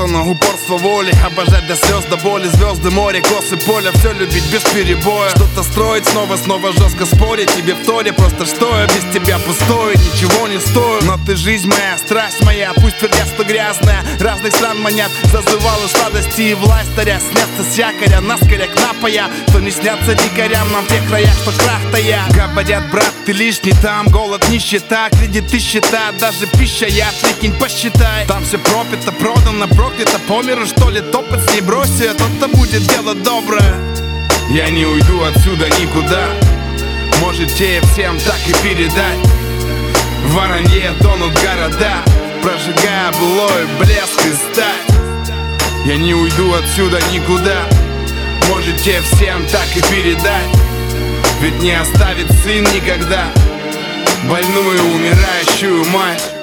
создано упорство воли, обожать до слез, до боли. Звезды, море, косы, поля, все любить без перебоя. Что-то строить, снова жестко спорить. Тебе в торе, просто что я без тебя пустой, ничего не стою. Но ты жизнь моя, страсть моя, пусть твердя, что грязная. Разных стран манят, зазывала сладости и власть таря. Снятся с якоря, наскоря к напоя. Кто не снятся дикарям, нам в тех краях, что крах-то я. Говорят, брат, ты лишний там, голод, нищета, кредиты, счета, даже пища, я прикинь, посчитай. Там все пропито, продано, проклято, по миру, что ли, топать с ней бросит, тот-то будет дело доброе. Я не уйду отсюда никуда, можете всем так и передать. В воронье тонут города, прожигая былой блеск и сталь. Я не уйду отсюда никуда, можете всем так и передать. Ведь не оставит сын никогда больную умирающую мать.